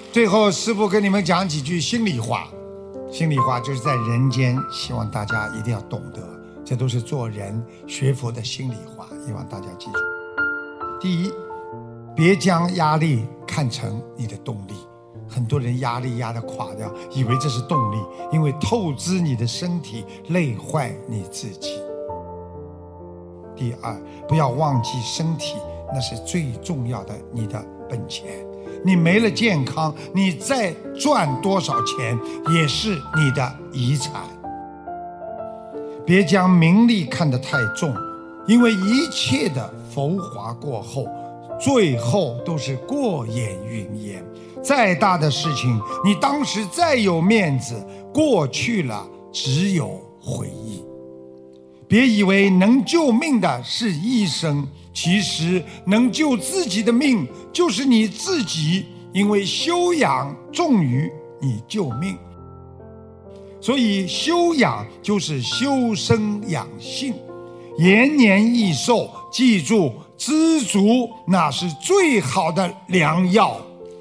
最后师父跟你们讲几句心里话，心里话就是在人间，希望大家一定要懂得，这都是做人学佛的心里话，希望大家记住。第一，别将压力看成你的动力。很多人压力压得垮掉，以为这是动力，因为透支你的身体，累坏你自己。第二，不要忘记身体，那是最重要的你的本钱。你没了健康，你再赚多少钱也是你的遗产。别将名利看得太重，因为一切的浮华过后，最后都是过眼云烟。再大的事情，你当时再有面子，过去了只有回忆。别以为能救命的是医生，其实能救自己的命就是你自己，因为修养重于你救命。所以修养就是修身养性，延年益寿。记住，知足那是最好的良药。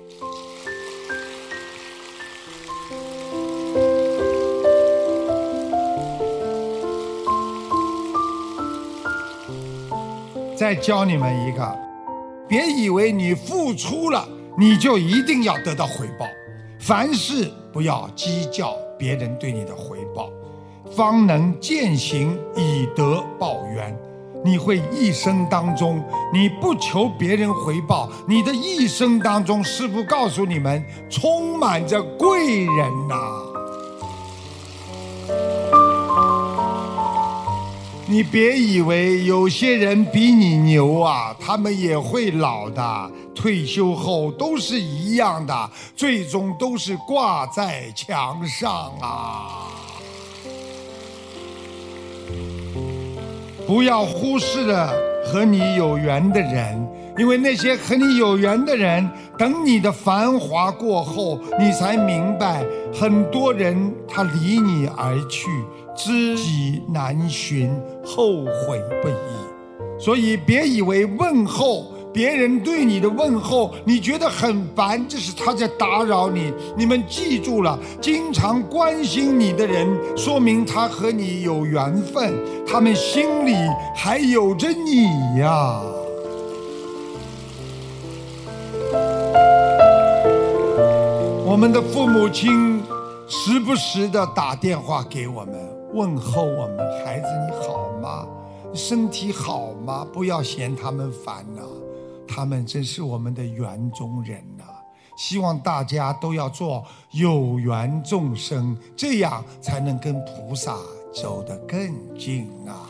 再教你们一个，别以为你付出了，你就一定要得到回报。凡事不要计较别人对你的回报，方能践行以德报怨。你会一生当中，你不求别人回报，你的一生当中，师父告诉你们，充满着贵人呐。你别以为有些人比你牛啊，他们也会老的，退休后都是一样的，最终都是挂在墙上啊。不要忽视了和你有缘的人，因为那些和你有缘的人，等你的繁华过后，你才明白，很多人他离你而去，知己难寻，后悔不已。所以别以为问候别人对你的问候你觉得很烦，这是他在打扰你。你们记住了，经常关心你的人，说明他和你有缘分，他们心里还有着你呀。我们的父母亲时不时地打电话给我们，问候我们，孩子你好吗？身体好吗？不要嫌他们烦呐，他们真是我们的缘中人呐。希望大家都要做有缘众生，这样才能跟菩萨走得更近啊。